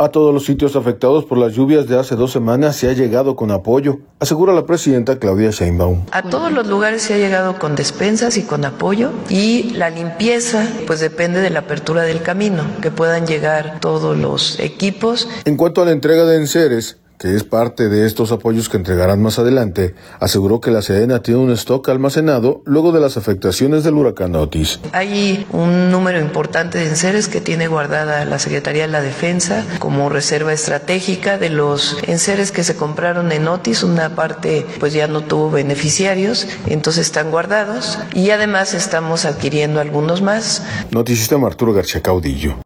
A todos los sitios afectados por las lluvias de hace 2 semanas se ha llegado con apoyo, asegura la presidenta Claudia Sheinbaum. A todos los lugares se ha llegado con despensas y con apoyo, y la limpieza pues depende de la apertura del camino, que puedan llegar todos los equipos. En cuanto a la entrega de enseres, que es parte de estos apoyos que entregarán más adelante, aseguró que la Sedena tiene un stock almacenado luego de las afectaciones del huracán Otis. Hay un número importante de enseres que tiene guardada la Secretaría de la Defensa como reserva estratégica. De los enseres que se compraron en Otis, una parte pues ya no tuvo beneficiarios, entonces están guardados, y además estamos adquiriendo algunos más. Notisistema, Arturo García Caudillo.